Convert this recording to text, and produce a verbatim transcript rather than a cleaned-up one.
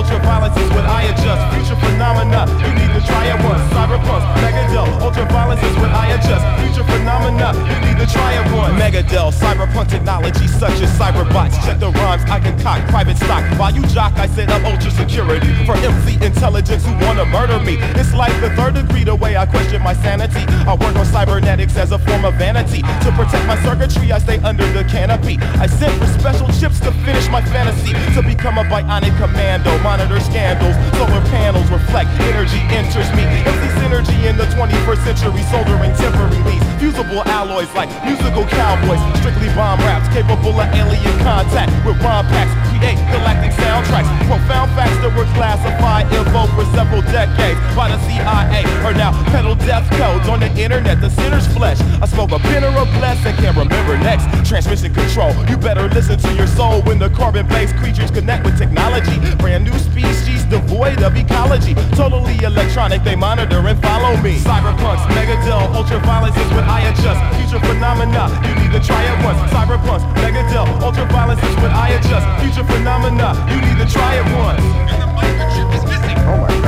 ultraviolence is what I adjust. Future phenomena, you need to try it once. Cyberpunk, Megadel, ultraviolence is what I adjust. Future phenomena, you need to try it once. Megadel, cyberpunk technology such as cyberbots. Check the rhymes I concoct, private stock. While you jock, I set up ultra security for M C intelligence who wanna murder me. It's like the third degree the way I question my sanity. I work on cybernetics as a form of vanity. To protect my circuitry, I stay under the canopy. I sent for special chips to finish my fantasy. To become a bionic commando, monitor scandals. Solar panels reflect, energy enters me. M C synergy in the twenty-first century, soldering temporary leads. Fusible alloys like musical cowboys. Strictly bomb raps, capable of alien contact with rhyme packs. Create galactic soundtracks. Profound facts that were classified info for several decades by the C I A are now pedal death codes on the internet. The sinner's flesh. I spoke a pin or a bless and can't remember next. Transmission control. You better listen to your soul when the carbon-based creatures connect with technology. Brand new species devoid of ecology. Totally electronic. They monitor and follow me. Cyberpunks, Megadel, ultraviolence is what I adjust. Future phenomena. You need to try it once. Cyberpunks, Megadel, ultraviolence is what I adjust. Future phenomena. You need to try it once. And the microchip is missing. Oh my